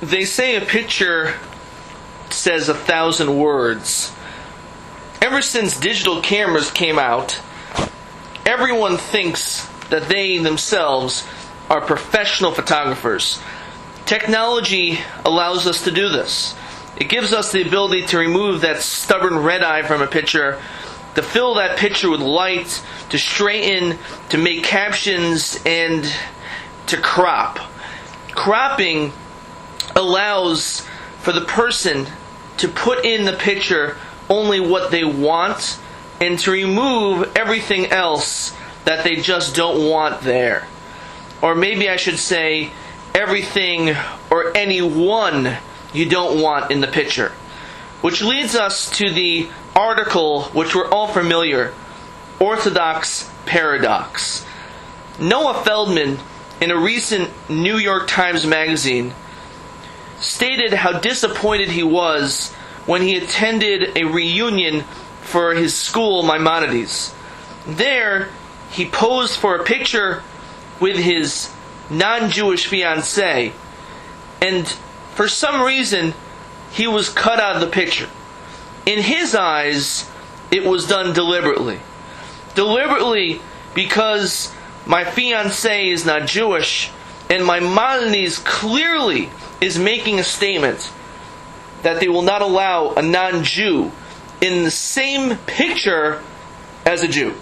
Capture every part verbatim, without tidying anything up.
They say a picture says a thousand words. Ever since digital cameras came out, everyone thinks that they themselves are professional photographers. Technology allows us to do this. It gives us the ability to remove that stubborn red eye from a picture, to fill that picture with light, to straighten, to make captions, and to crop. Cropping allows for the person to put in the picture only what they want and to remove everything else that they just don't want there. Or maybe I should say, everything or anyone you don't want in the picture. Which leads us to the article which we're all familiar, Orthodox Paradox. Noah Feldman, in a recent New York Times magazine, stated how disappointed he was when he attended a reunion for his school, Maimonides. There, he posed for a picture with his non-Jewish fiancée, and for some reason, he was cut out of the picture. In his eyes, it was done deliberately. Deliberately because my fiancée is not Jewish, and Maimonides clearly is making a statement that they will not allow a non-Jew in the same picture as a Jew.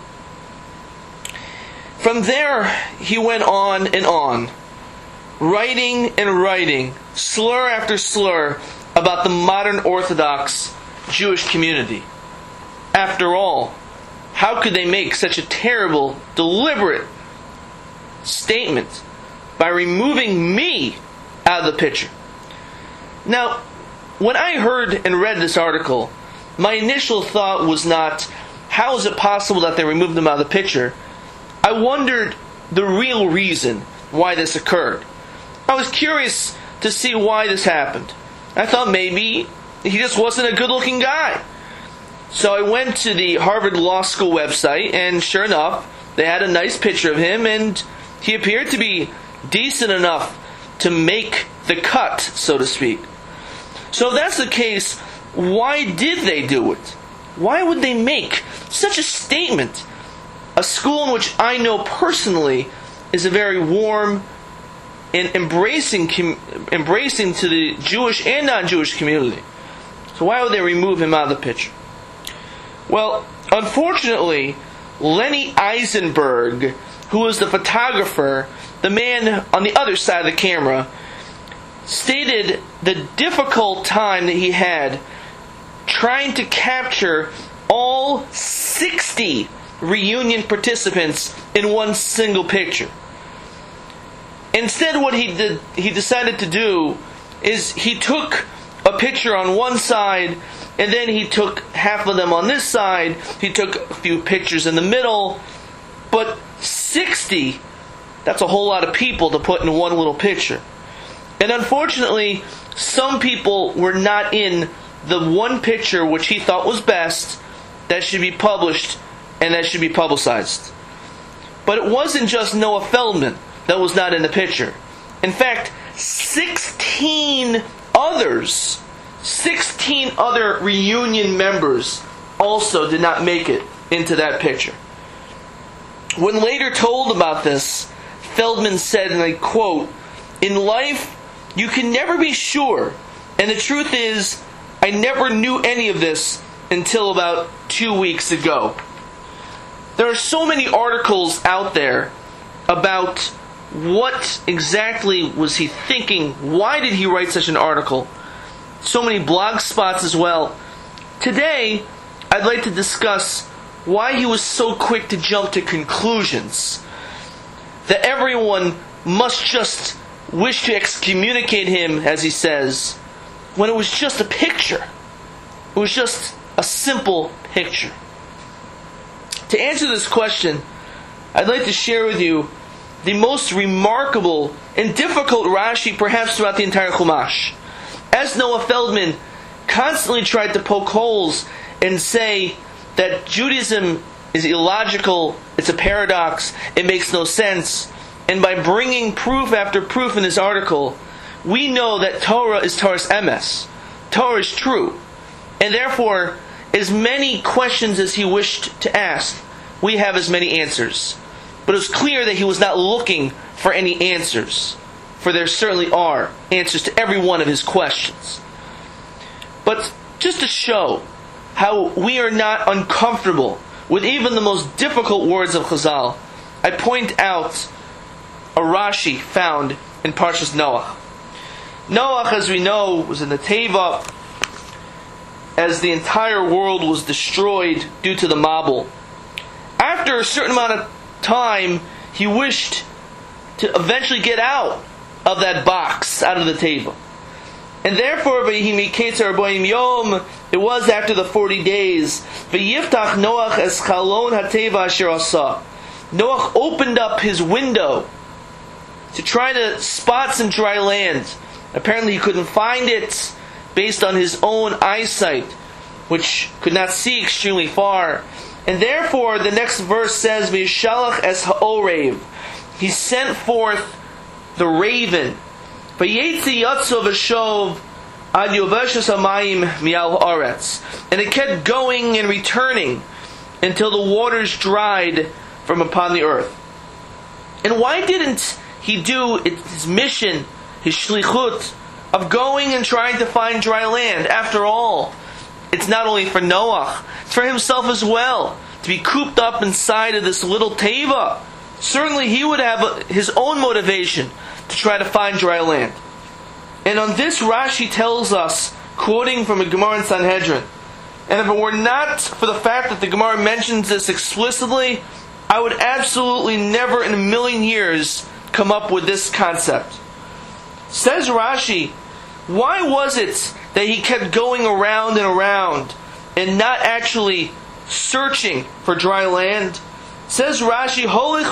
From there, he went on and on, writing and writing, slur after slur, about the modern Orthodox Jewish community. After all, how could they make such a terrible, deliberate statement by removing me out of the picture? Now, when I heard and read this article, my initial thought was not, how is it possible that they removed them out of the picture? I wondered the real reason why this occurred. I was curious to see why this happened. I thought maybe he just wasn't a good-looking guy. So I went to the Harvard Law School website, and sure enough, they had a nice picture of him, and he appeared to be decent enough to make the cut, so to speak. So if that's the case, why did they do it? Why would they make such a statement? A school in which I know personally is a very warm and embracing, embracing to the Jewish and non-Jewish community. So why would they remove him out of the picture? Well, unfortunately, Lenny Eisenberg, who was the photographer, the man on the other side of the camera, stated the difficult time that he had trying to capture all sixty reunion participants in one single picture. Instead, what he did, he decided to do is he took a picture on one side, and then he took half of them on this side. He took a few pictures in the middle, but sixty, that's a whole lot of people to put in one little picture. And unfortunately, some people were not in the one picture which he thought was best, that should be published and that should be publicized. But it wasn't just Noah Feldman that was not in the picture. In fact, sixteen others, sixteen other reunion members also did not make it into that picture. When later told about this, Feldman said, and I quote, "In life, you can never be sure, and the truth is, I never knew any of this until about two weeks ago." There are so many articles out there about what exactly was he thinking. Why did he write such an article? So many blog spots as well. Today, I'd like to discuss why he was so quick to jump to conclusions. That everyone must just wish to excommunicate him, as he says, when it was just a picture. It was just a simple picture. To answer this question, I'd like to share with you the most remarkable and difficult Rashi perhaps throughout the entire Chumash. As Noah Feldman constantly tried to poke holes and say that Judaism is illogical, it's a paradox, it makes no sense, and by bringing proof after proof in this article, we know that Torah is Torah's emes. Torah is true. And therefore, as many questions as he wished to ask, we have as many answers. But it was clear that he was not looking for any answers, for there certainly are answers to every one of his questions. But just to show how we are not uncomfortable with even the most difficult words of Chazal, I point out a Rashi found in Parshas Noach. Noach, as we know, was in the Teva as the entire world was destroyed due to the Mabul. After a certain amount of time, he wished to eventually get out of that box, out of the Teva. And therefore, it was after the forty days, Noach es chalon hateva asher asa. Noach opened up his window to try to spot some dry land. Apparently he couldn't find it based on his own eyesight, which could not see extremely far. And therefore, the next verse says, V'yishalach es ha'orev. He sent forth the raven. V'yetzi yatso v'shov ad yoveshes hamayim mi'al ha'aretz. And it kept going and returning until the waters dried from upon the earth. And why didn't he do his mission, his shlichut, of going and trying to find dry land? After all, it's not only for Noach, it's for himself as well, to be cooped up inside of this little teva. Certainly he would have his own motivation to try to find dry land. And on this, Rashi tells us, quoting from a Gemara in Sanhedrin, and if it were not for the fact that the Gemara mentions this explicitly, I would absolutely never in a million years come up with this concept. Says Rashi, why was it that he kept going around and around and not actually searching for dry land? Says Rashi,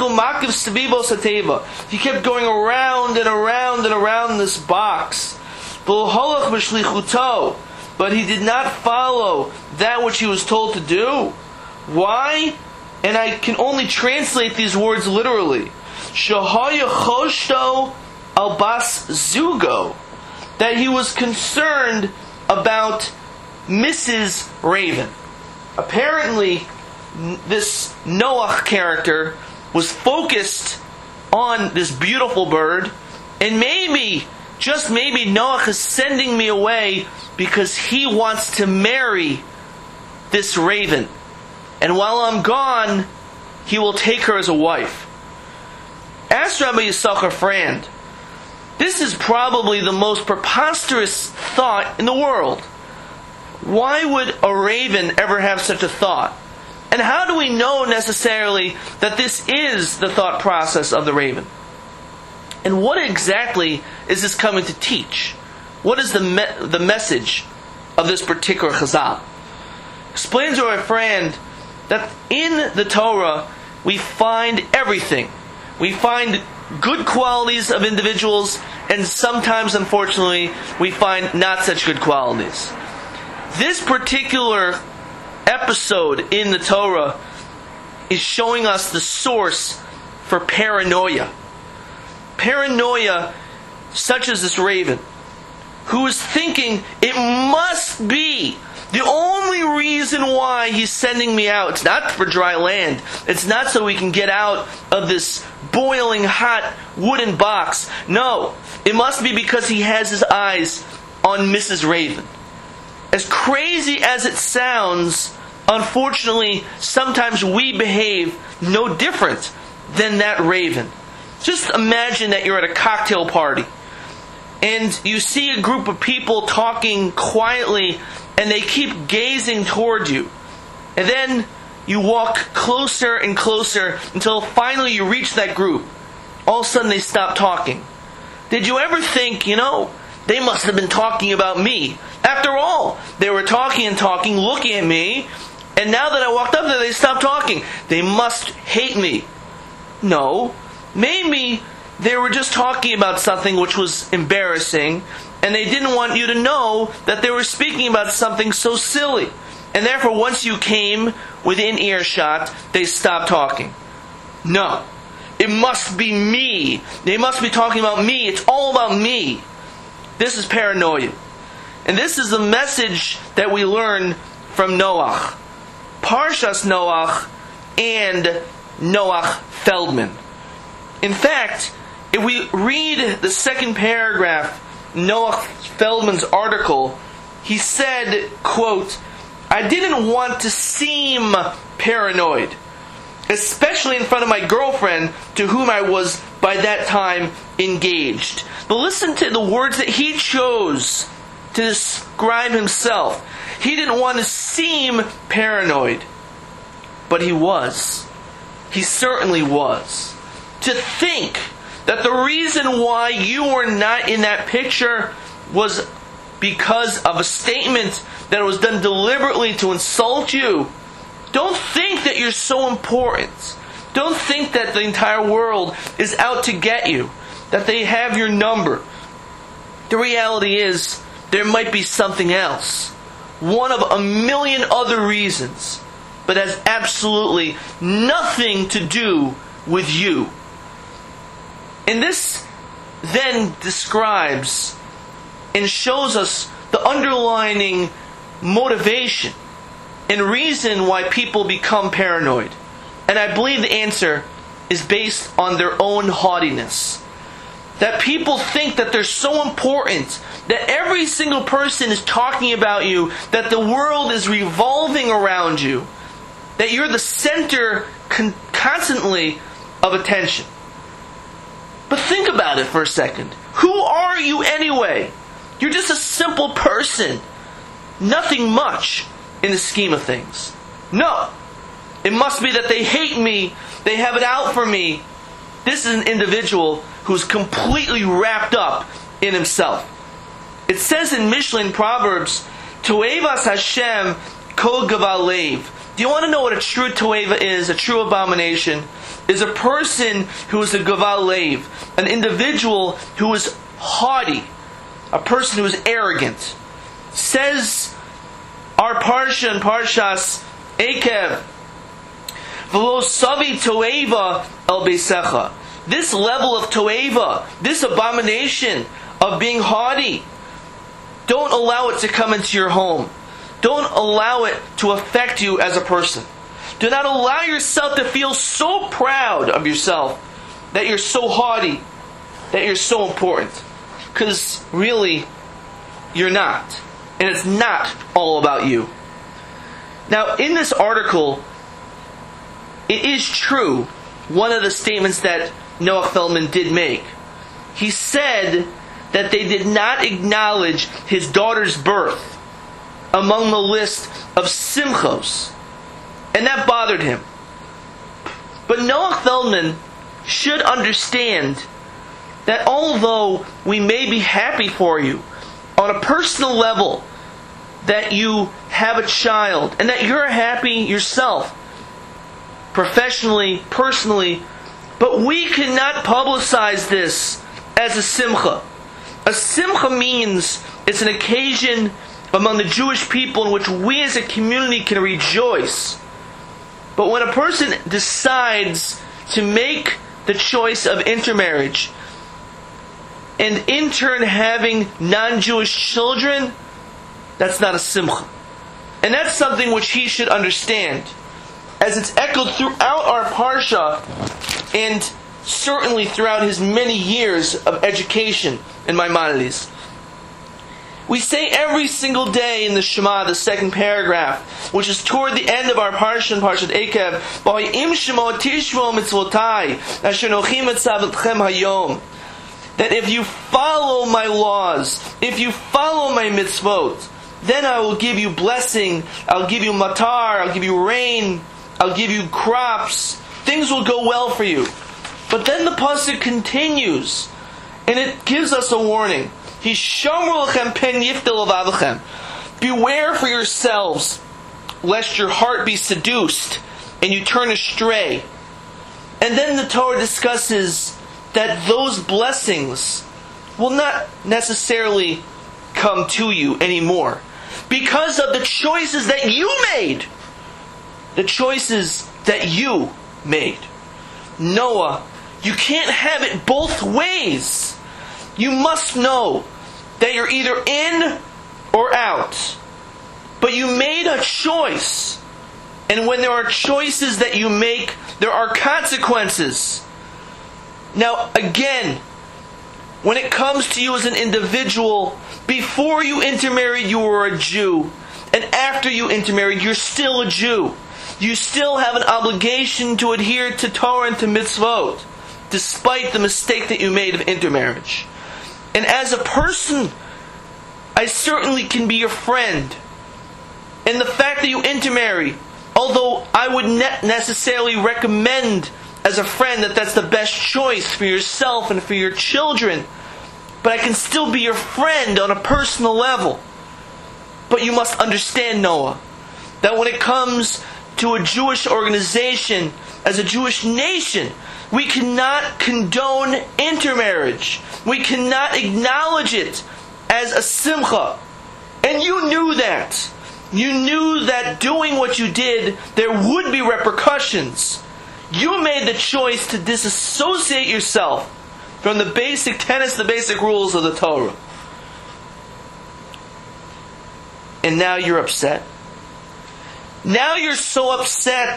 he kept going around and around and around this box. But he did not follow that which he was told to do. Why? And I can only translate these words literally. Shahaya choshto albas zugo. That he was concerned about Missus Raven. Apparently, this Noach character was focused on this beautiful bird, and maybe, just maybe, Noach is sending me away because he wants to marry this raven. And while I'm gone, he will take her as a wife. Ask Rabbi Yisachar Frand, this is probably the most preposterous thought in the world. Why would a raven ever have such a thought? And how do we know necessarily that this is the thought process of the raven? And what exactly is this coming to teach? What is the me- the message of this particular chazal? Explains Rabbi Frand that in the Torah we find everything. We find good qualities of individuals, and sometimes, unfortunately, we find not such good qualities. This particular episode in the Torah is showing us the source for paranoia. Paranoia, such as this raven, who is thinking, it must be the only reason why he's sending me out. It's not for dry land. It's not so we can get out of this boiling hot wooden box. No, it must be because he has his eyes on Missus Raven. As crazy as it sounds, unfortunately, sometimes we behave no different than that raven. Just imagine that you're at a cocktail party and you see a group of people talking quietly and they keep gazing toward you. And then you walk closer and closer until finally you reach that group. All of a sudden they stop talking. Did you ever think, you know, they must have been talking about me? After all, they were talking and talking, looking at me, and now that I walked up there, they stopped talking. They must hate me. No. Maybe they were just talking about something which was embarrassing, and they didn't want you to know that they were speaking about something so silly. And therefore, once you came within earshot, they stopped talking. No. It must be me. They must be talking about me. It's all about me. This is paranoia. And this is the message that we learn from Noach. Parshas Noach and Noach Feldman. In fact, if we read the second paragraph, Noach Feldman's article, he said, quote, "I didn't want to seem paranoid, especially in front of my girlfriend, to whom I was by that time engaged." But listen to the words that he chose to describe himself. He didn't want to seem paranoid, but he was. He certainly was. To think that the reason why you were not in that picture was because of a statement that was done deliberately to insult you. Don't think that you're so important. Don't think that the entire world is out to get you, that they have your number. The reality is, there might be something else. One of a million other reasons, but has absolutely nothing to do with you. And this then describes and shows us the underlying motivation and reason why people become paranoid. And I believe the answer is based on their own haughtiness. That people think that they're so important, that every single person is talking about you, that the world is revolving around you, that you're the center con- constantly of attention. But think about it for a second. Who are you anyway? You're just a simple person. Nothing much in the scheme of things. No. It must be that they hate me, they have it out for me. This is an individual who's completely wrapped up in himself. It says in Mishlei Proverbs, Toevas Hashem kol gaval lev. Do you want to know what a true toeva is, a true abomination? Is a person who is a gaval lev, an individual who is haughty, a person who is arrogant. Says our Parsha and Parshas Ekev, V'lo savi toeva el beisecha. This level of toeva, this abomination of being haughty, don't allow it to come into your home. Don't allow it to affect you as a person. Do not allow yourself to feel so proud of yourself that you're so haughty, that you're so important. Because really, you're not. And it's not all about you. Now, in this article, it is true, one of the statements that Noach Feldman did make. He said that they did not acknowledge his daughter's birth among the list of simchos. And that bothered him. But Noach Feldman should understand that although we may be happy for you on a personal level that you have a child and that you're happy yourself, professionally, personally, but we cannot publicize this as a simcha. A simcha means it's an occasion among the Jewish people in which we as a community can rejoice. But when a person decides to make the choice of intermarriage and in turn having non-Jewish children, that's not a simcha. And that's something which he should understand, as it's echoed throughout our Parsha and certainly throughout his many years of education in Maimonides. We say every single day in the Shema, the second paragraph, which is toward the end of our Parsha and Parshat Ekev, V'ha'im shemo tishvo mitzvotai, asher nochim etzavetchem hayom. That if you follow my laws, if you follow my mitzvot, then I will give you blessing, I'll give you matar, I'll give you rain, I'll give you crops, things will go well for you. But then the pasuk continues, and it gives us a warning. Hishamru lechem pen yiftel avavchem. Beware for yourselves, lest your heart be seduced and you turn astray. And then the Torah discusses that those blessings will not necessarily come to you anymore because of the choices that you made. The choices that you made. Noah, you can't have it both ways. You must know that you're either in or out. But you made a choice. And when there are choices that you make, there are consequences. Now, again, when it comes to you as an individual, before you intermarried, you were a Jew. And after you intermarried, you're still a Jew. You still have an obligation to adhere to Torah and to mitzvot, despite the mistake that you made of intermarriage. And as a person, I certainly can be your friend. And the fact that you intermarry, although I would not necessarily recommend as a friend that that's the best choice for yourself and for your children, but I can still be your friend on a personal level. But you must understand, Noah, that when it comes to a Jewish organization, as a Jewish nation, we cannot condone intermarriage. We cannot acknowledge it as a simcha. And you knew that. You knew that doing what you did, there would be repercussions. You made the choice to disassociate yourself from the basic tenets, the basic rules of the Torah. And now you're upset. Now you're so upset.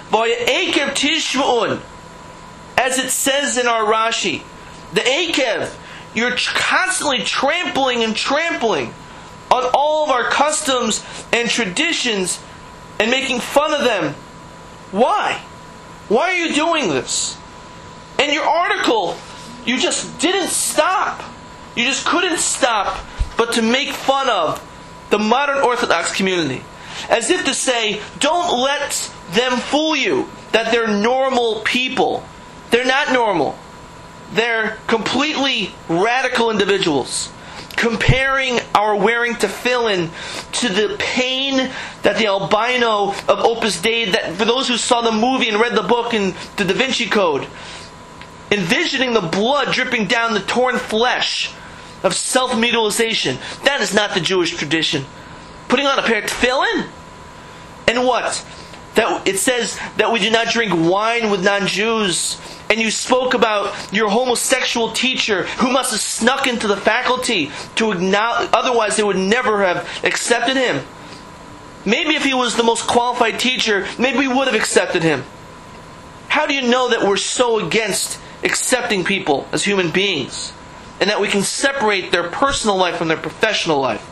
As it says in our Rashi, the Akev, you're constantly trampling and trampling on all of our customs and traditions and making fun of them. Why? Why are you doing this? In your article, you just didn't stop. You just couldn't stop but to make fun of the modern Orthodox community. As if to say, don't let them fool you that they're normal people. They're not normal. They're completely radical individuals. Comparing our wearing tefillin to the pain that the albino of Opus Dei, that for those who saw the movie and read the book in the Da Vinci Code, envisioning the blood dripping down the torn flesh of self-mutilization, that is not the Jewish tradition. Putting on a pair of tefillin? And what? That it says that we do not drink wine with non-Jews. And you spoke about your homosexual teacher who must have snuck into the faculty to acknowledge, otherwise they would never have accepted him. Maybe if he was the most qualified teacher, maybe we would have accepted him. How do you know that we're so against accepting people as human beings? And that we can separate their personal life from their professional life?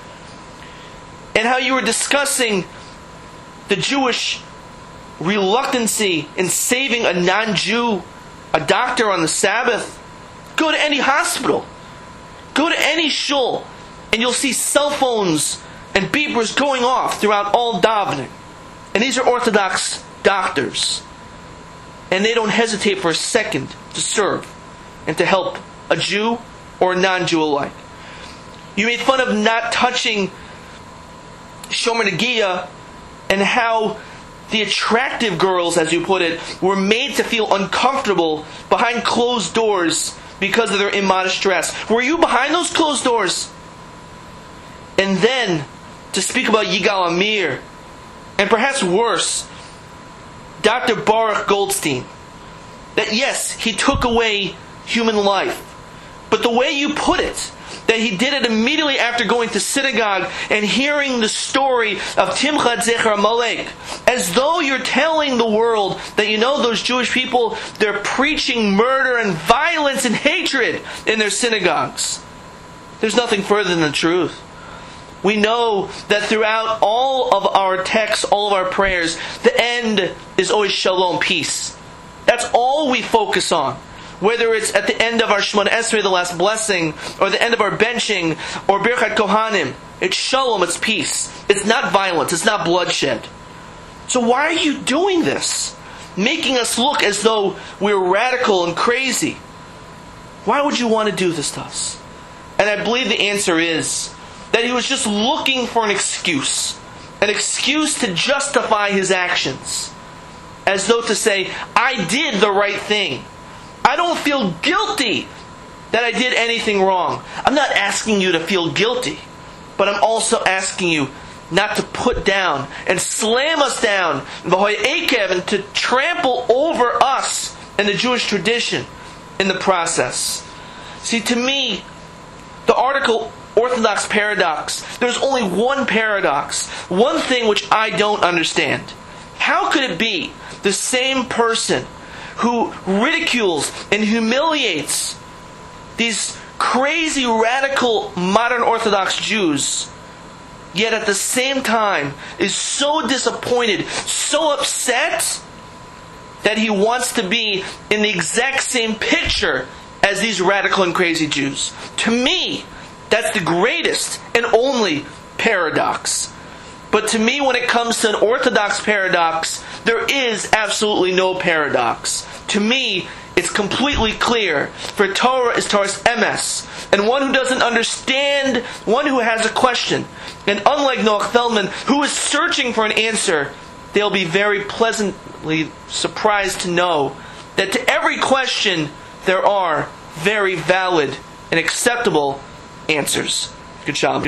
And how you were discussing the Jewish reluctancy in saving a non-Jew, a doctor on the Sabbath. Go to any hospital. Go to any shul, and you'll see cell phones and beepers going off throughout all davening. And these are Orthodox doctors. And they don't hesitate for a second to serve and to help a Jew or a non-Jew alike. You made fun of not touching Shomer Negiah, and how the attractive girls, as you put it, were made to feel uncomfortable behind closed doors because of their immodest dress. Were you behind those closed doors? And then, to speak about Yigal Amir, and perhaps worse, Doctor Baruch Goldstein, that yes, he took away human life, but the way you put it, that he did it immediately after going to synagogue and hearing the story of Timchat Zecher Amalek, as though you're telling the world that, you know, those Jewish people, they're preaching murder and violence and hatred in their synagogues. There's nothing further than the truth. We know that throughout all of our texts, all of our prayers, the end is always shalom, peace. That's all we focus on. Whether it's at the end of our Shemona Esrei, the last blessing, or the end of our benching, or Birchat Kohanim, it's shalom, it's peace. It's not violence, it's not bloodshed. So why are you doing this? Making us look as though we're radical and crazy. Why would you want to do this to us? And I believe the answer is that he was just looking for an excuse. An excuse to justify his actions. As though to say, I did the right thing. I don't feel guilty that I did anything wrong. I'm not asking you to feel guilty, but I'm also asking you not to put down and slam us down and to trample over us and the Jewish tradition in the process. See, to me, the article Orthodox paradox, there's only one paradox, one thing which I don't understand. How could it be the same person who ridicules and humiliates these crazy, radical, modern Orthodox Jews, yet at the same time is so disappointed, so upset, that he wants to be in the exact same picture as these radical and crazy Jews? To me, that's the greatest and only paradox. But to me, when it comes to an Orthodox paradox, there is absolutely no paradox. To me, it's completely clear. For Torah is Torah's emes. And one who doesn't understand, one who has a question, and unlike Noach Feldman, who is searching for an answer, they'll be very pleasantly surprised to know that to every question, there are very valid and acceptable answers. Good job.